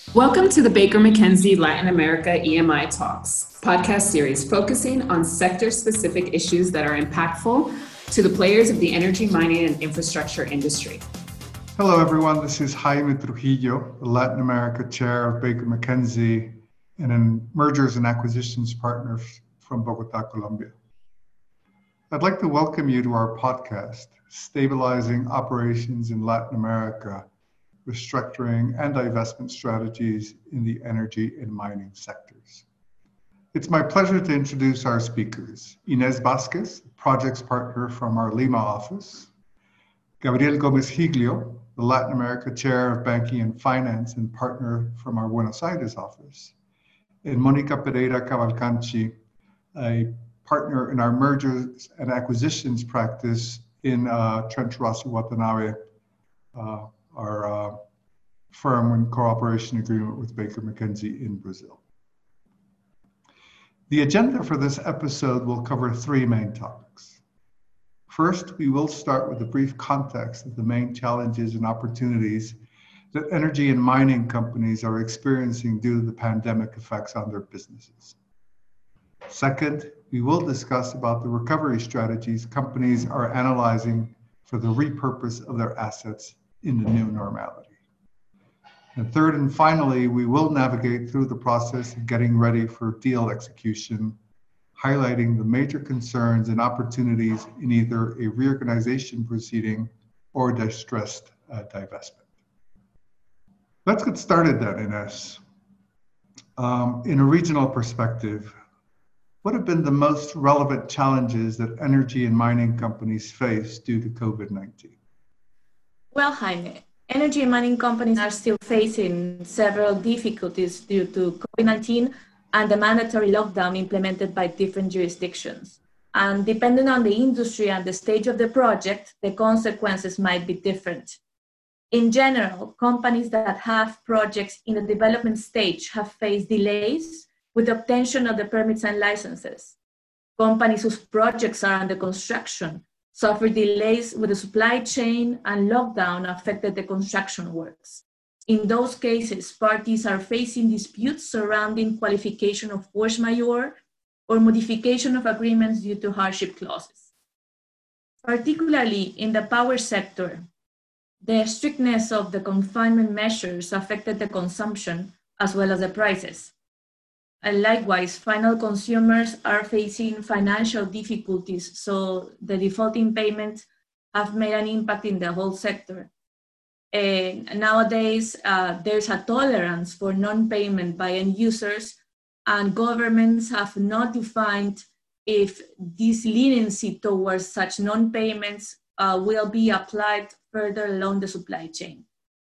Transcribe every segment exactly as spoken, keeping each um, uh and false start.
Welcome to the Baker McKenzie Latin America E M I Talks podcast series focusing on sector-specific issues that are impactful to the players of the energy, mining, and infrastructure industry. Hello, everyone. This is Jaime Trujillo, the Latin America Chair of Baker McKenzie and a mergers and acquisitions partner from Bogota, Colombia. I'd like to welcome you to our podcast, Stabilizing Operations in Latin America, Restructuring and Divestment Strategies in the Energy and Mining Sectors. It's my pleasure to introduce our speakers. Inés Vázquez, Projects Partner from our Lima office. Gabriel Gómez Giglio, the Latin America Chair of Banking and Finance and Partner from our Buenos Aires office. And Mónica Pereira Cavalcanti, a partner in our mergers and acquisitions practice in uh, Trent Rossi Watanabe, uh, our uh, firm in cooperation agreement with Baker McKenzie in Brazil. The agenda for this episode will cover three main topics. First, we will start with a brief context of the main challenges and opportunities that energy and mining companies are experiencing due to the pandemic effects on their businesses. Second, we will discuss about the recovery strategies companies are analyzing for the repurpose of their assets in the new normality. And third and finally, we will navigate through the process of getting ready for deal execution, highlighting the major concerns and opportunities in either a reorganization proceeding or distressed uh, divestment. Let's get started then, Inés. Um, in a regional perspective, what have been the most relevant challenges that energy and mining companies face due to COVID nineteen? Well, Jaime, energy and mining companies are still facing several difficulties due to COVID nineteen and the mandatory lockdown implemented by different jurisdictions. And depending on the industry and the stage of the project, the consequences might be different. In general, companies that have projects in the development stage have faced delays with the obtention of the permits and licenses. Companies whose projects are under construction suffered delays with the supply chain, and lockdown affected the construction works. In those cases, parties are facing disputes surrounding qualification of force majeure or modification of agreements due to hardship clauses. Particularly in the power sector, the strictness of the confinement measures affected the consumption as well as the prices. And likewise, final consumers are facing financial difficulties, so the defaulting payments have made an impact in the whole sector. And nowadays, uh, there's a tolerance for non-payment by end users, and governments have not defined if this leniency towards such non-payments uh, will be applied further along the supply chain.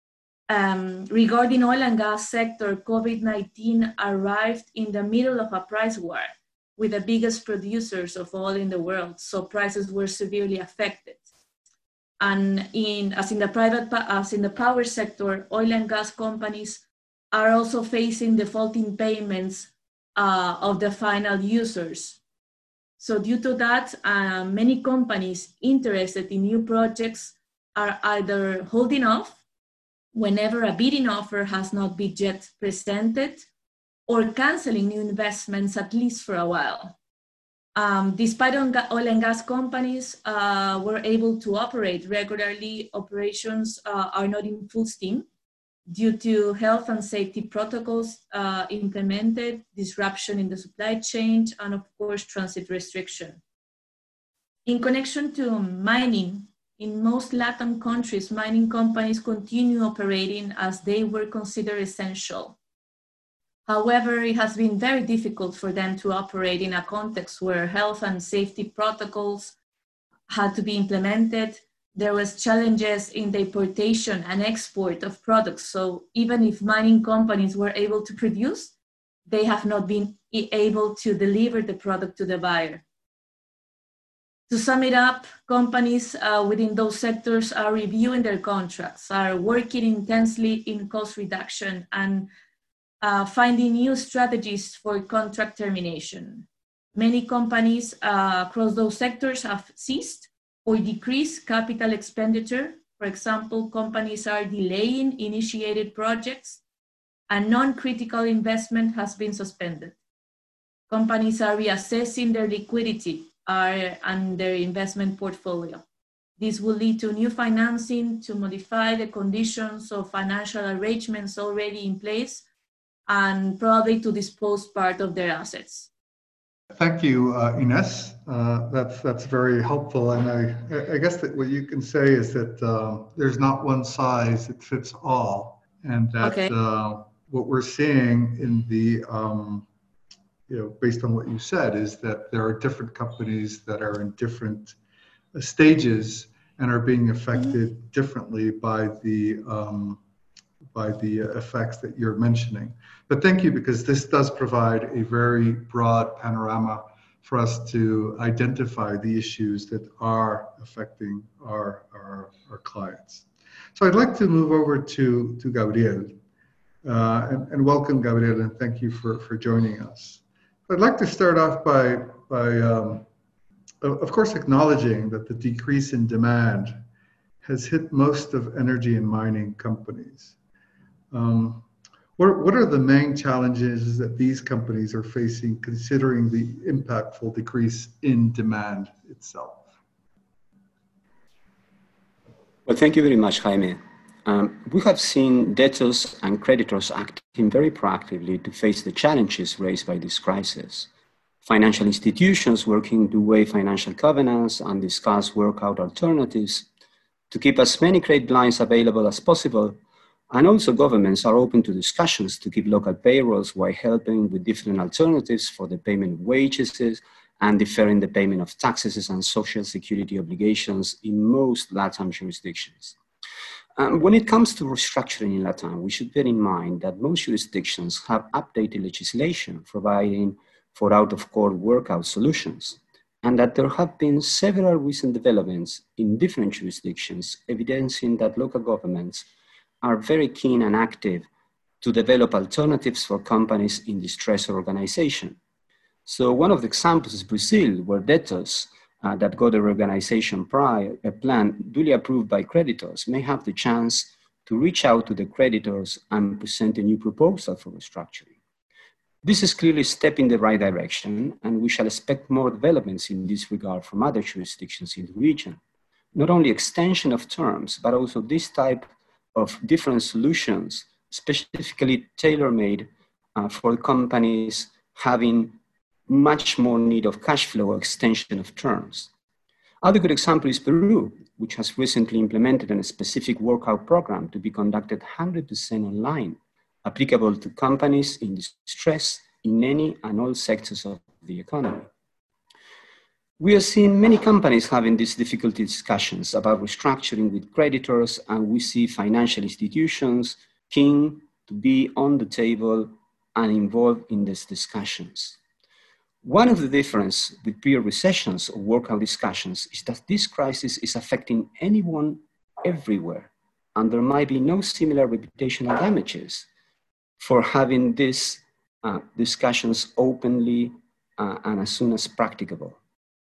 Um, regarding oil and gas sector, COVID nineteen arrived in the middle of a price war with the biggest producers of oil in the world, so prices were severely affected. And in, as in the private, as in the power sector, oil and gas companies are also facing defaulting payments uh, of the final users. So due to that, uh, many companies interested in new projects are either holding off whenever a bidding offer has not been yet presented, or canceling new investments at least for a while. Um, despite oil and gas companies uh, were able to operate regularly, operations uh, are not in full steam due to health and safety protocols uh, implemented, disruption in the supply chain, and of course, transit restriction. In connection to mining, in most Latin countries, mining companies continue operating as they were considered essential. However, it has been very difficult for them to operate in a context where health and safety protocols had to be implemented. There was challenges in the importation and export of products. So even if mining companies were able to produce, they have not been able to deliver the product to the buyer. To sum it up, companies uh, within those sectors are reviewing their contracts, are working intensely in cost reduction, and uh, finding new strategies for contract termination. Many companies uh, across those sectors have ceased or decreased capital expenditure. For example, companies are delaying initiated projects and non-critical investment has been suspended. Companies are reassessing their liquidity uh, and their investment portfolio. This will lead to new financing to modify the conditions of financial arrangements already in place and probably to dispose part of their assets. Thank you, uh, Ines. Uh, that's that's very helpful, and I I guess that what you can say is that uh, there's not one size that fits all, and that Okay. uh, what we're seeing in the um, you know, based on what you said, is that there are different companies that are in different stages and are being affected mm-hmm. differently by the um, by the effects that you're mentioning. But thank you, because this does provide a very broad panorama for us to identify the issues that are affecting our, our, our clients. So I'd like to move over to, to Gabriel. Uh, and, and welcome, Gabriel, and thank you for, for joining us. I'd like to start off by, by um, of course, acknowledging that the decrease in demand has hit most of energy and mining companies. Um, what, what are the main challenges that these companies are facing, considering the impactful decrease in demand itself? Well, thank you very much, Jaime. Um, we have seen debtors and creditors acting very proactively to face the challenges raised by this crisis. Financial institutions working to weigh financial covenants and discuss workout alternatives to keep as many credit lines available as possible. And also governments are open to discussions to keep local payrolls while helping with different alternatives for the payment of wages and deferring the payment of taxes and social security obligations in most LATAM jurisdictions. Um, when it comes to restructuring in LATAM, we should bear in mind that most jurisdictions have updated legislation providing for out-of-court workout solutions, and that there have been several recent developments in different jurisdictions evidencing that local governments are very keen and active to develop alternatives for companies in distress or organization. So one of the examples is Brazil, where debtors uh, that got a reorganization prior, a plan duly approved by creditors may have the chance to reach out to the creditors and present a new proposal for restructuring. This is clearly a step in the right direction, and we shall expect more developments in this regard from other jurisdictions in the region. Not only extension of terms, but also this type of different solutions, specifically tailor-made uh, for companies having much more need of cash flow or extension of terms. Other good example is Peru, which has recently implemented a specific workout program to be conducted one hundred percent online, applicable to companies in distress in any and all sectors of the economy. We are seeing many companies having these difficult discussions about restructuring with creditors, and we see financial institutions keen to be on the table and involved in these discussions. One of the differences with prior recessions or workout discussions is that this crisis is affecting anyone everywhere, and there might be no similar reputational damages for having these uh, discussions openly uh, and as soon as practicable.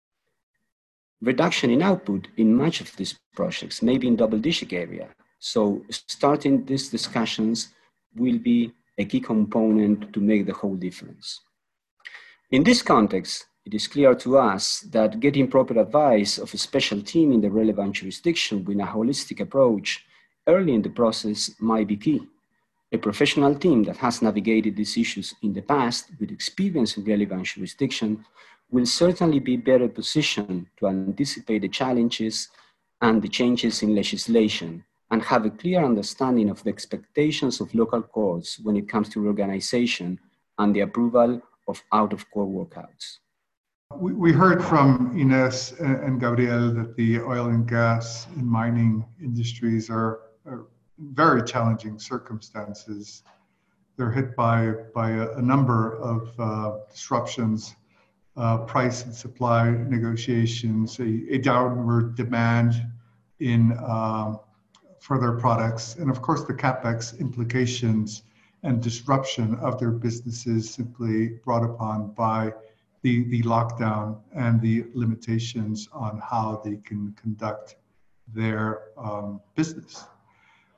Reduction in output in much of these projects may be in double-digit area, so starting these discussions will be a key component to make the whole difference. In this context, it is clear to us that getting proper advice of a special team in the relevant jurisdiction with a holistic approach early in the process might be key. A professional team that has navigated these issues in the past with experience in relevant jurisdiction will certainly be better positioned to anticipate the challenges and the changes in legislation and have a clear understanding of the expectations of local courts when it comes to reorganization and the approval of out-of-court workouts. We, we heard from Ines and Gabriel that the oil and gas and mining industries are, are very challenging circumstances. They're hit by, by a, a number of uh, disruptions, uh, price and supply negotiations, a, a downward demand in uh, for their products, and of course the CapEx implications and disruption of their businesses simply brought upon by the, the lockdown and the limitations on how they can conduct their um, business.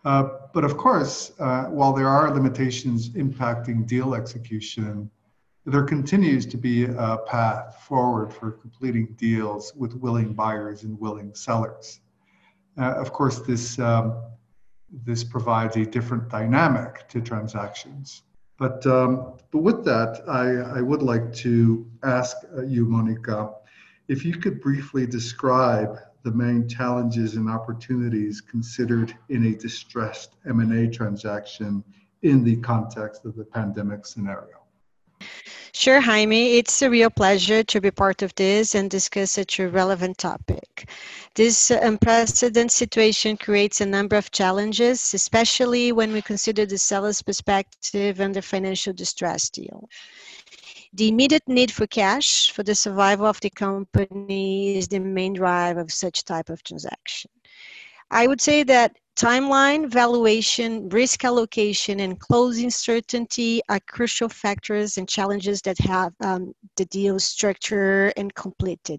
Uh, but of course, uh, while there are limitations impacting deal execution, there continues to be a path forward for completing deals with willing buyers and willing sellers. Uh, of course, this, um, this provides a different dynamic to transactions. But, um, but with that, I, I would like to ask you, Monica, if you could briefly describe the main challenges and opportunities considered in a distressed M and A transaction in the context of the pandemic scenario. Sure, Jaime. It's a real pleasure to be part of this and discuss such a relevant topic. This unprecedented situation creates a number of challenges, especially when we consider the seller's perspective and the financial distress deal. The immediate need for cash for the survival of the company is the main drive of such type of transaction. I would say that timeline, valuation, risk allocation, and closing certainty are crucial factors and challenges that have um, the deal structure and completed.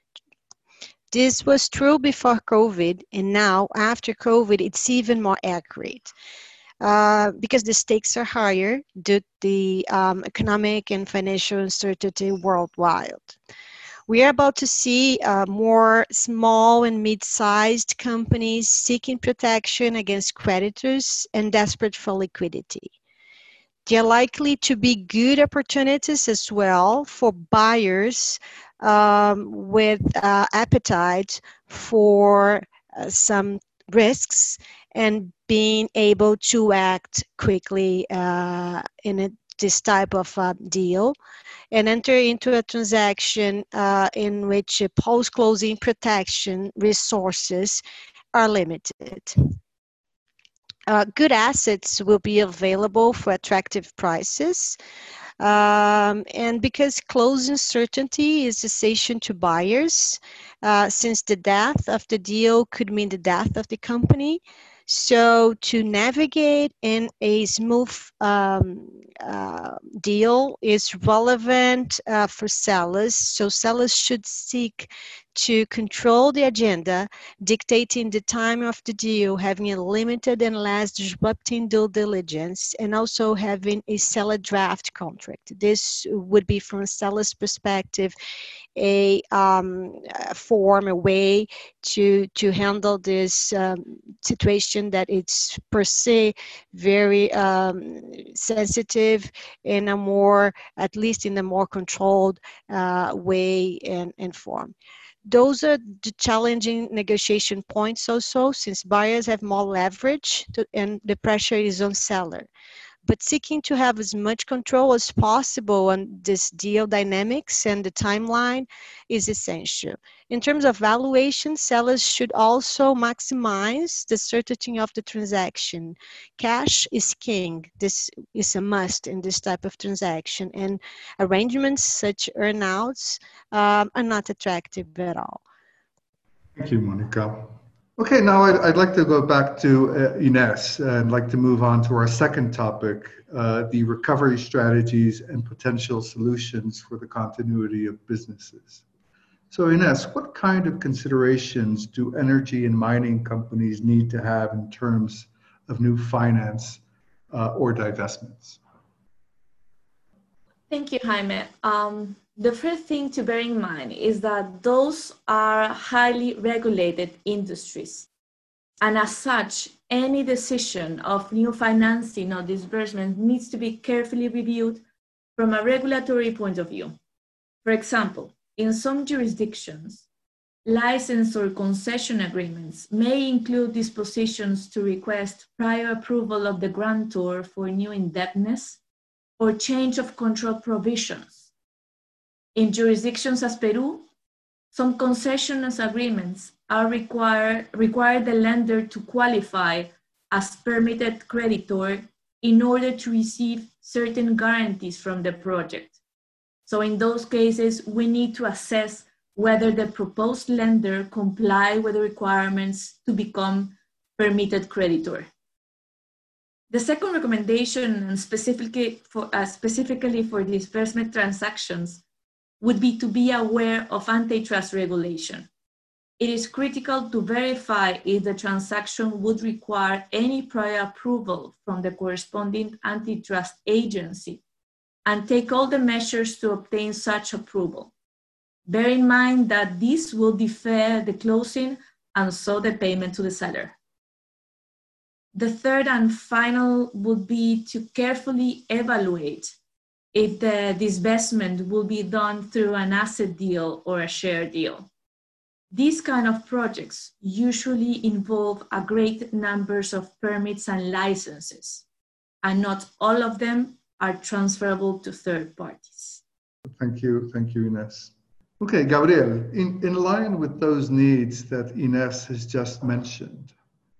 This was true before COVID, and now after COVID, it's even more accurate. Uh, because the stakes are higher due to the um, economic and financial uncertainty worldwide. We are about to see uh, more small and mid-sized companies seeking protection against creditors and desperate for liquidity. There are likely to be good opportunities as well for buyers um, with uh, appetite for uh, some risks and being able to act quickly uh, in a, this type of uh, deal and enter into a transaction uh, in which post-closing protection resources are limited. Uh, good assets will be available for attractive prices. Um, and because closing certainty is essential to buyers, uh, since the death of the deal could mean the death of the company. So to navigate in a smooth um, uh, deal is relevant uh, for sellers. So sellers should seek to control the agenda, dictating the time of the deal, having a limited and less disrupting due diligence, and also having a seller draft contract. This would be from a seller's perspective a um, form, a way to to handle this um, situation that it's per se very um, sensitive in a more, at least in a more controlled uh, way and, and form. Those are the challenging negotiation points also, since buyers have more leverage to, and the pressure is on seller. But seeking to have as much control as possible on this deal dynamics and the timeline is essential. In terms of valuation, sellers should also maximize the certainty of the transaction. Cash is king. This is a must in this type of transaction, and arrangements such earnouts um, are not attractive at all. Thank you, Monica. Okay, now I'd, I'd like to go back to uh, Ines and like to move on to our second topic, uh, the recovery strategies and potential solutions for the continuity of businesses. So Ines, what kind of considerations do energy and mining companies need to have in terms of new finance uh, or divestments? Thank you, Jaime. Um, the first thing to bear in mind is that those are highly regulated industries. And as such, any decision of new financing or disbursement needs to be carefully reviewed from a regulatory point of view. For example, in some jurisdictions, license or concession agreements may include dispositions to request prior approval of the grantor for new indebtedness or change of control provisions. In jurisdictions as Peru, some concession agreements are require, require the lender to qualify as permitted creditor in order to receive certain guarantees from the project. So in those cases, we need to assess whether the proposed lender comply with the requirements to become permitted creditor. The second recommendation, and specifically for, uh, specifically for disbursement transactions, would be to be aware of antitrust regulation. It is critical to verify if the transaction would require any prior approval from the corresponding antitrust agency and take all the measures to obtain such approval. Bear in mind that this will defer the closing and so the payment to the seller. The third and final would be to carefully evaluate if the divestment will be done through an asset deal or a share deal. These kind of projects usually involve a great numbers of permits and licenses, and not all of them are transferable to third parties. Thank you, thank you, Ines. Okay, Gabriel, in, in line with those needs that Ines has just mentioned,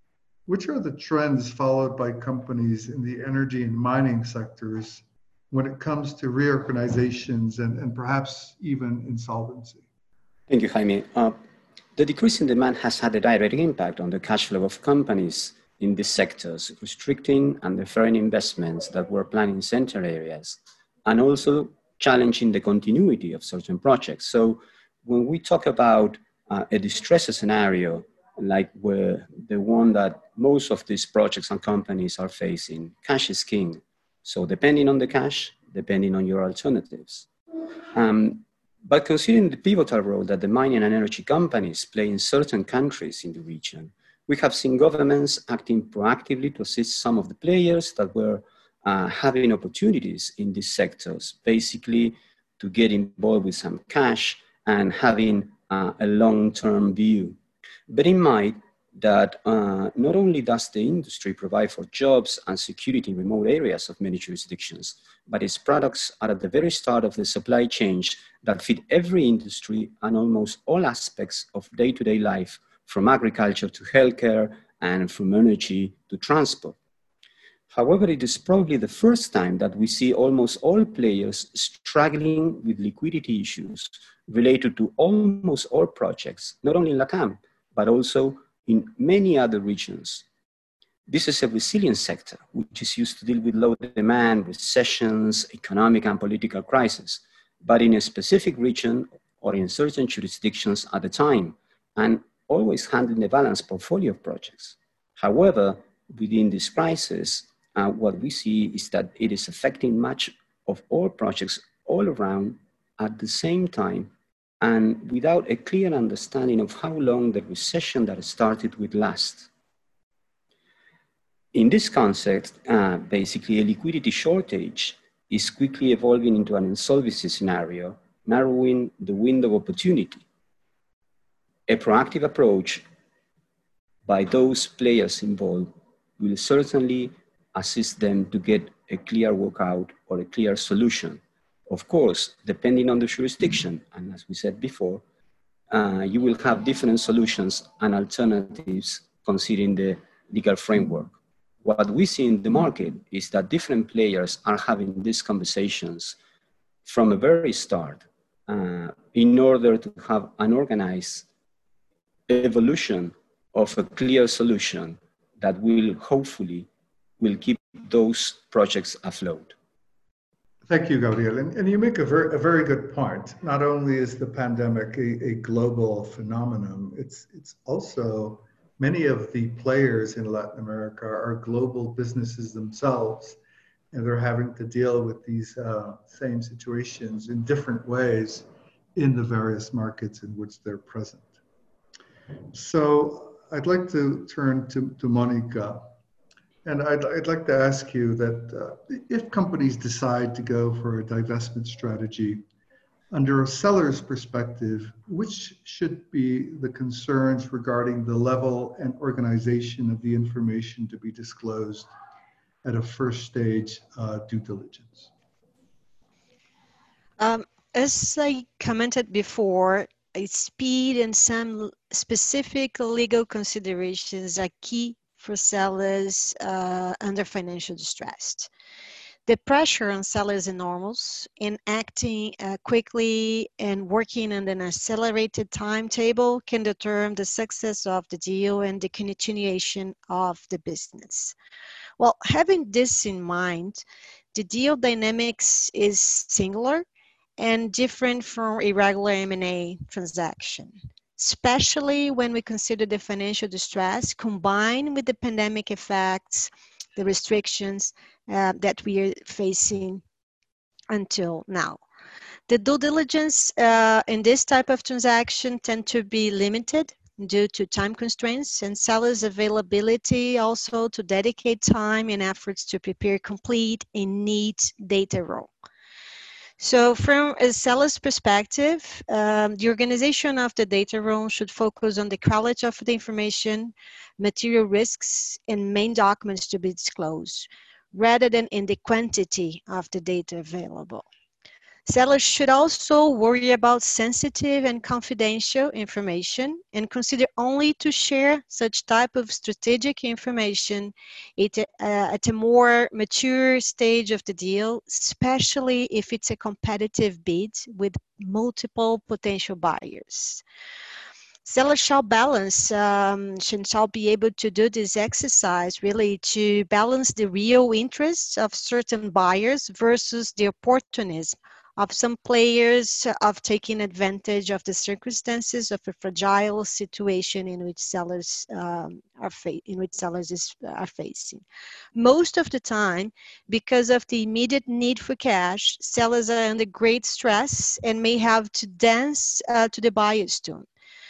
which are the trends followed by companies in the energy and mining sectors when it comes to reorganizations and, and perhaps even insolvency? Thank you, Jaime. Uh, the decrease in demand has had a direct impact on the cash flow of companies in these sectors, restricting and deferring investments that were planned in center areas, and also challenging the continuity of certain projects. So when we talk about uh, a distress scenario, like where the one that most of these projects and companies are facing, cash is king. So depending on the cash, depending on your alternatives. Um, but considering the pivotal role that the mining and energy companies play in certain countries in the region, we have seen governments acting proactively to assist some of the players that were uh, having opportunities in these sectors, basically to get involved with some cash and having uh, a long-term view. Bear in mind that uh, not only does the industry provide for jobs and security in remote areas of many jurisdictions, but its products are at the very start of the supply chain that feed every industry and almost all aspects of day-to-day life, from agriculture to healthcare and from energy to transport. However, it is probably the first time that we see almost all players struggling with liquidity issues related to almost all projects, not only in LATAM, but also in many other regions. This is a resilient sector, which is used to deal with low demand, recessions, economic and political crises, but in a specific region or in certain jurisdictions at a time, and always handling a balanced portfolio of projects. However, within this crisis, uh, what we see is that it is affecting much of all projects all around at the same time, and without a clear understanding of how long the recession that started would last. In this context, uh, basically a liquidity shortage is quickly evolving into an insolvency scenario, narrowing the window of opportunity. A proactive approach by those players involved will certainly assist them to get a clear workout or a clear solution. Of course, depending on the jurisdiction, and as we said before, uh, you will have different solutions and alternatives considering the legal framework. What we see in the market is that different players are having these conversations from a very start uh, in order to have an organized evolution of a clear solution that will hopefully will keep those projects afloat. Thank you, Gabriel. And, and you make a very, a very good point. Not only is the pandemic a, a global phenomenon, it's, it's also many of the players in Latin America are global businesses themselves, and they're having to deal with these uh, same situations in different ways in the various markets in which they're present. So I'd like to turn to, to Monica. And I'd, I'd like to ask you that uh, if companies decide to go for a divestment strategy, under a seller's perspective, which should be the concerns regarding the level and organization of the information to be disclosed at a first stage uh, due diligence? Um, as I commented before, speed and some specific legal considerations are key for sellers uh, under financial distress. The pressure on sellers is enormous, and acting uh, quickly and working on an accelerated timetable can determine the success of the deal and the continuation of the business. Well, having this in mind, the deal dynamics is singular and different from a regular M and A transaction. especially when we consider the financial distress combined with the pandemic effects, the restrictions uh, that we are facing until now. The due diligence uh, in this type of transaction tend to be limited due to time constraints and sellers' availability also to dedicate time and efforts to prepare complete and neat data room. So from a seller's perspective, um, the organization of the data room should focus on the quality of the information, material risks, and main documents to be disclosed, rather than in the quantity of the data available. Sellers should also worry about sensitive and confidential information and consider only to share such type of strategic information at a, uh, at a more mature stage of the deal, especially if it's a competitive bid with multiple potential buyers. Sellers shall balance, um, shall be able to do this exercise really to balance the real interests of certain buyers versus the opportunism of some players of taking advantage of the circumstances of a fragile situation in which sellers um, are fa- in which sellers is, are facing. Most of the time, because of the immediate need for cash, sellers are under great stress and may have to dance uh, to the buyer's tune.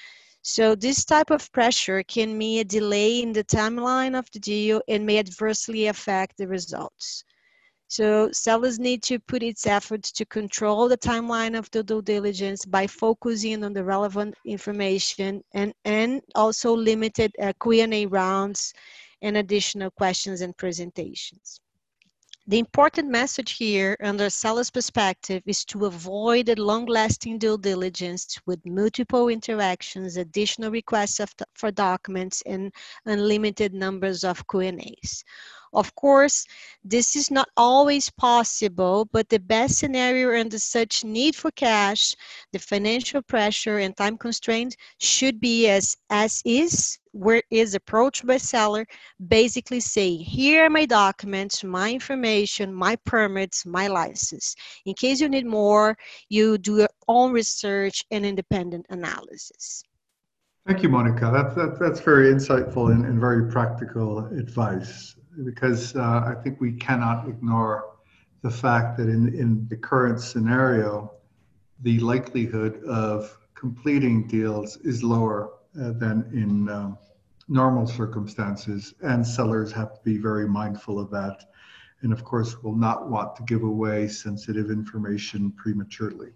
So this type of pressure can mean a delay in the timeline of the deal and may adversely affect the results. So sellers need to put its efforts to control the timeline of the due diligence by focusing on the relevant information and, and also limited uh, Q and A rounds and additional questions and presentations. The important message here under seller's perspective is to avoid a long-lasting due diligence with multiple interactions, additional requests of, for documents, and unlimited numbers of Q and A's. Of course, this is not always possible, but the best scenario under such need for cash, the financial pressure and time constraints should be as, as is, where is approached by seller, basically saying, here are my documents, my information, my permits, my license. In case you need more, you do your own research and independent analysis. Thank you, Monica. That, that, that's very insightful and, and very practical advice, because uh, I think we cannot ignore the fact that in, in the current scenario, the likelihood of completing deals is lower uh, than in um, normal circumstances, and sellers have to be very mindful of that. And of course, will not want to give away sensitive information prematurely.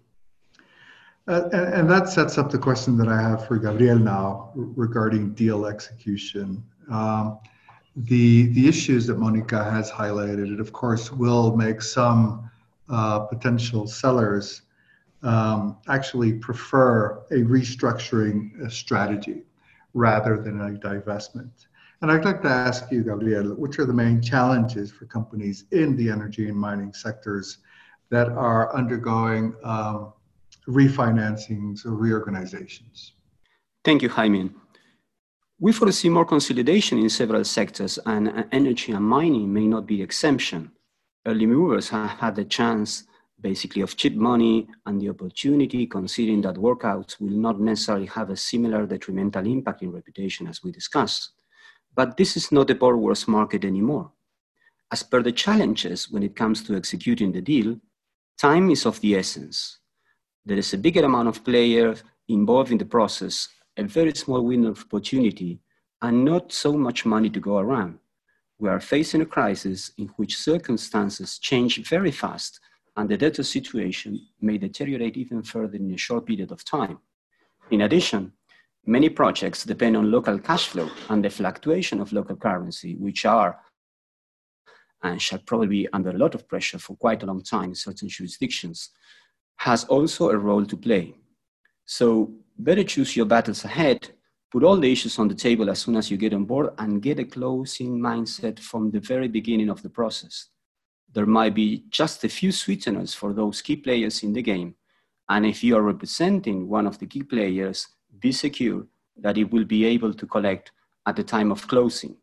Uh, and, and that sets up the question that I have for Gabriel now regarding deal execution. Um, the, the issues that Monica has highlighted, it of course will make some uh, potential sellers um, actually prefer a restructuring strategy rather than a divestment. And I'd like to ask you, Gabriel, which are the main challenges for companies in the energy and mining sectors that are undergoing um, refinancings or reorganizations? Thank you, Jaime. We foresee more consolidation in several sectors, and energy and mining may not be the exception. Early movers have had the chance, basically, of cheap money and the opportunity, considering that workouts will not necessarily have a similar detrimental impact in reputation as we discussed. But this is not the borrower's market anymore. As per the challenges when it comes to executing the deal, time is of the essence. There is a bigger amount of players involved in the process, a very small window of opportunity, and not so much money to go around. We are facing a crisis in which circumstances change very fast, and the debtor situation may deteriorate even further in a short period of time. In addition, many projects depend on local cash flow and the fluctuation of local currency, which are and shall probably be under a lot of pressure for quite a long time in certain jurisdictions, has also a role to play. So better choose your battles ahead, put all the issues on the table as soon as you get on board, and get a closing mindset from the very beginning of the process. There might be just a few sweeteners for those key players in the game, and if you are representing one of the key players, be secure that it will be able to collect at the time of closing.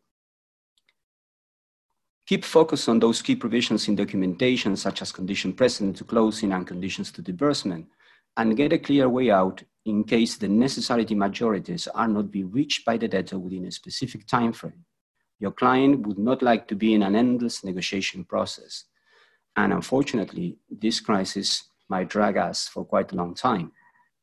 Keep focus on those key provisions in documentation, such as condition precedent to closing and conditions to disbursement, and get a clear way out in case the necessary majorities are not be reached by the debtor within a specific time frame. Your client would not like to be in an endless negotiation process. And unfortunately, this crisis might drag us for quite a long time.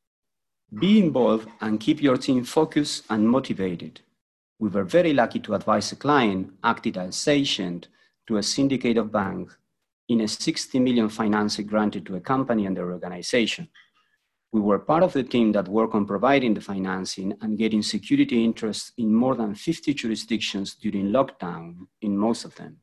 Be involved and keep your team focused and motivated. We were very lucky to advise a client acted as agent to a syndicate of banks in a sixty million financing granted to a company and their organization. We were part of the team that worked on providing the financing and getting security interest in more than fifty jurisdictions during lockdown in most of them.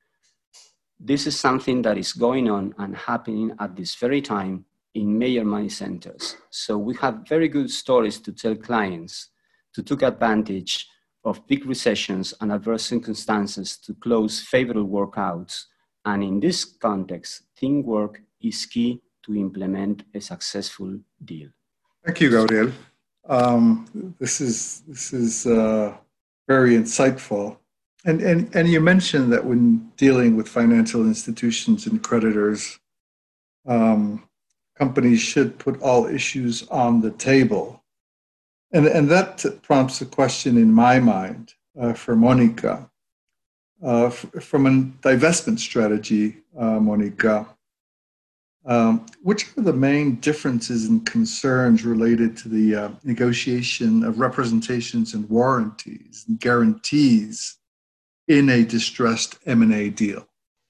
This is something that is going on and happening at this very time in major money centers. So we have very good stories to tell clients to take advantage of big recessions and adverse circumstances to close favorable workouts. And in this context, teamwork is key to implement a successful deal. Thank you, Gabriel. Um, this is this is uh, very insightful. And, and and you mentioned that when dealing with financial institutions and creditors, um, companies should put all issues on the table. And, and that prompts a question in my mind uh, for Monica. Uh, f- from a divestment strategy, uh, Monica, um, which are the main differences and concerns related to the uh, negotiation of representations and warranties and guarantees in a distressed M and A deal?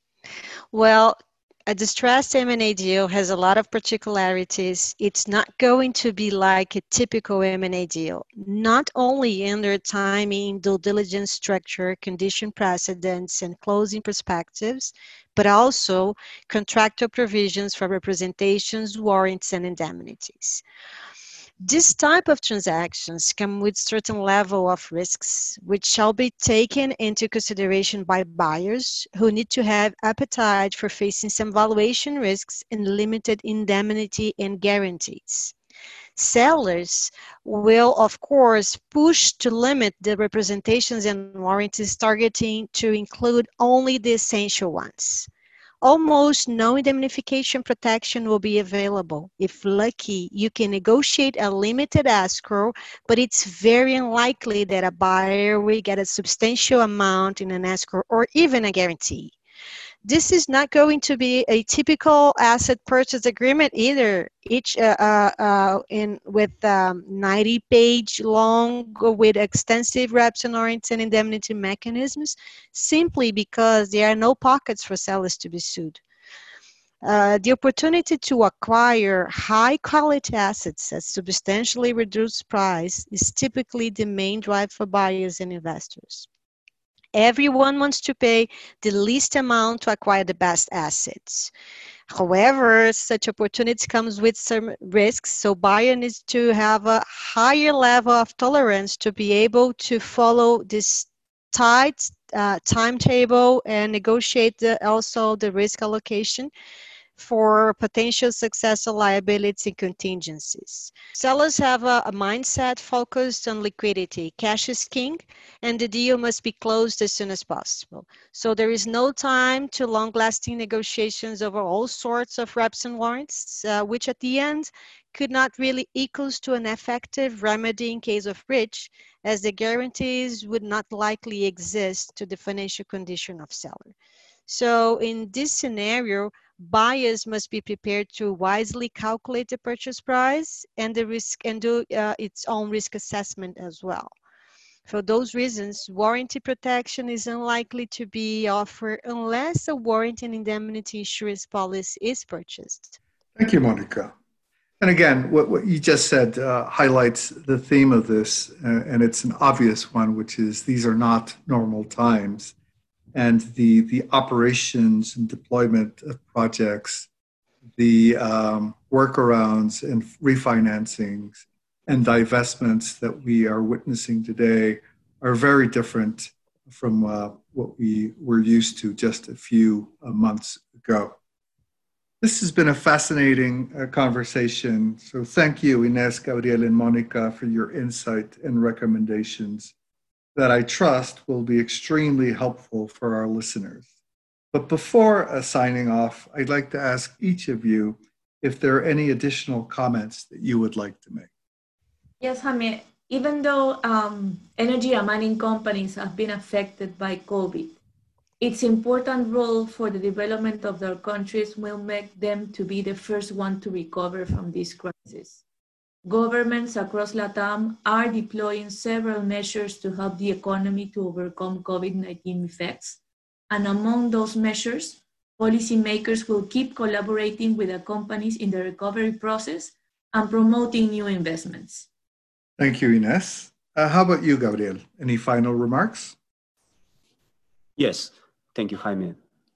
Well, a distressed M and A deal has a lot of particularities. It's not going to be like a typical M and A deal, not only in their timing, due diligence structure, condition precedents, and closing perspectives, but also contractual provisions for representations, warrants, and indemnities. This type of transactions come with certain level of risks, which shall be taken into consideration by buyers who need to have appetite for facing some valuation risks and limited indemnity and guarantees. Sellers will, of course, push to limit the representations and warranties, targeting to include only the essential ones. Almost no indemnification protection will be available. If lucky, you can negotiate a limited escrow, but it's very unlikely that a buyer will get a substantial amount in an escrow or even a guarantee. This is not going to be a typical asset purchase agreement either, each uh, uh, uh, in with um, ninety page long with extensive reps and warrants and indemnity mechanisms, simply because there are no pockets for sellers to be sued. Uh, the opportunity to acquire high quality assets at substantially reduced price is typically the main drive for buyers and investors. Everyone wants to pay the least amount to acquire the best assets. However, such opportunity comes with some risks, so buyer needs to have a higher level of tolerance to be able to follow this tight uh, timetable and negotiate the, also the risk allocation for potential success or liabilities and contingencies. Sellers have a, a mindset focused on liquidity. Cash is king, and the deal must be closed as soon as possible. So there is no time to long-lasting negotiations over all sorts of reps and warrants, uh, which at the end could not really equals to an effective remedy in case of breach, as the guarantees would not likely exist to the financial condition of seller. So in this scenario, buyers must be prepared to wisely calculate the purchase price and the risk and do uh, its own risk assessment as well. For those reasons, warranty protection is unlikely to be offered unless a warranty and indemnity insurance policy is purchased. Thank you, Monica. And again, what, what you just said uh, highlights the theme of this, uh, and it's an obvious one, which is these are not normal times. And the, the operations and deployment of projects, the um, workarounds and refinancings and divestments that we are witnessing today are very different from uh, what we were used to just a few uh, months ago. This has been a fascinating uh, conversation. So thank you, Ines, Gabriel, and Monica, for your insight and recommendations that I trust will be extremely helpful for our listeners. But before uh, signing off, I'd like to ask each of you if there are any additional comments that you would like to make. Yes, Jaime. Even though um, energy and mining companies have been affected by COVID, its important role for the development of their countries will make them to be the first one to recover from this crisis. Governments across LATAM are deploying several measures to help the economy to overcome COVID nineteen effects. And among those measures, policymakers will keep collaborating with the companies in the recovery process and promoting new investments. Thank you, Ines. Uh, how about you, Gabriel? Any final remarks? Yes, thank you, Jaime.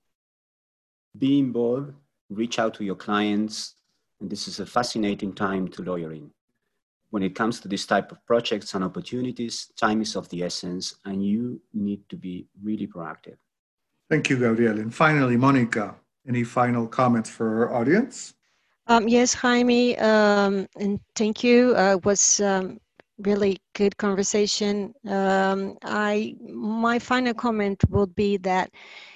Be involved, reach out to your clients, and this is a fascinating time to lawyer in. When it comes to this type of projects and opportunities, time is of the essence, and you need to be really proactive. Thank you, Gabriel. And finally, Monica, any final comments for our audience? Um, yes, Jaime, um, and thank you. Uh, it was um, really good conversation. Um, I my final comment would be that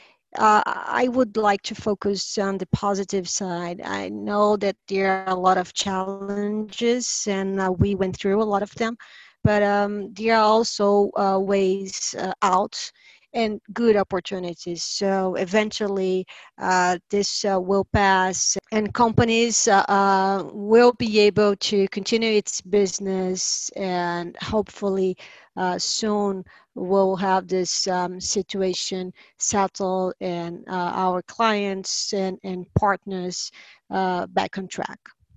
uh, I would like to focus on the positive side. I know that there are a lot of challenges, and uh, we went through a lot of them, but um, there are also uh, ways uh, out and good opportunities. So eventually uh, this uh, will pass and companies uh, uh, will be able to continue its business, and hopefully uh, soon we'll have this um, situation settled and uh, our clients and, and partners uh, back on track.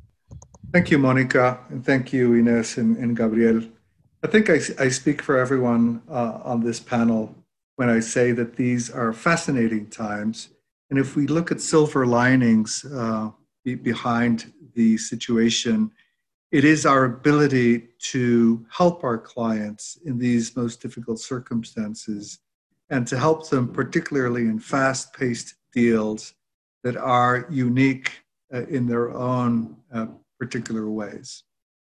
Thank you, Monica, and thank you, Ines and, and Gabriel. I think I, I speak for everyone uh, on this panel when I say that these are fascinating times. And if we look at silver linings uh, be behind the situation, it is our ability to help our clients in these most difficult circumstances and to help them particularly in fast-paced deals that are unique uh, in their own uh, particular ways.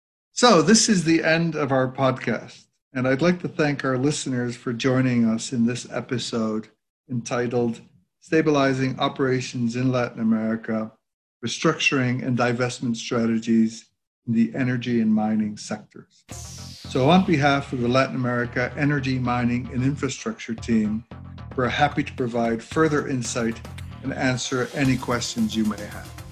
So this is the end of our podcast. And I'd like to thank our listeners for joining us in this episode entitled Stabilizing Operations in Latin America, Restructuring and Divestment Strategies in the Energy and Mining Sectors. So on behalf of the Latin America Energy, Mining and Infrastructure team, we're happy to provide further insight and answer any questions you may have.